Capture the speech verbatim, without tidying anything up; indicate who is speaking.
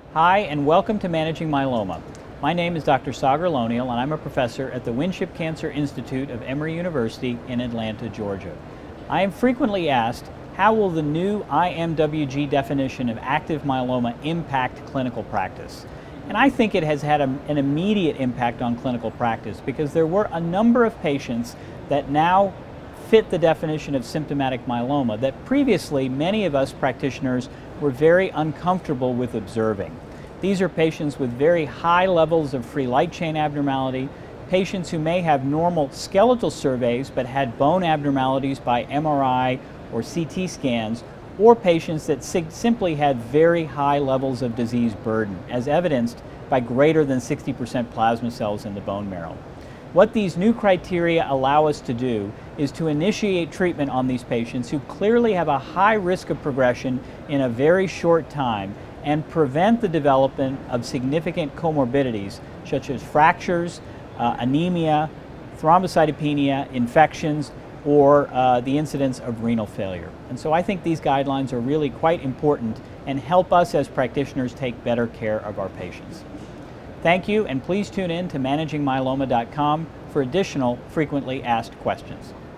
Speaker 1: Hi, and welcome to Managing Myeloma. My name is Doctor Sagar Lonial, and I'm a professor at the Winship Cancer Institute of Emory University in Atlanta, Georgia. I am frequently asked, how will the new I M W G definition of active myeloma impact clinical practice? And I think it has had a, an immediate impact on clinical practice because there were a number of patients that now fit the definition of symptomatic myeloma that previously many of us practitioners were very uncomfortable with observing. These are patients with very high levels of free light chain abnormality, patients who may have normal skeletal surveys but had bone abnormalities by M R I or C T scans, or patients that simply had very high levels of disease burden, as evidenced by greater than sixty percent plasma cells in the bone marrow. What these new criteria allow us to do is to initiate treatment on these patients who clearly have a high risk of progression in a very short time and prevent the development of significant comorbidities such as fractures, uh, anemia, thrombocytopenia, infections, or uh, the incidence of renal failure. And so I think these guidelines are really quite important and help us as practitioners take better care of our patients. Thank you, and please tune in to managing myeloma dot com for additional frequently asked questions.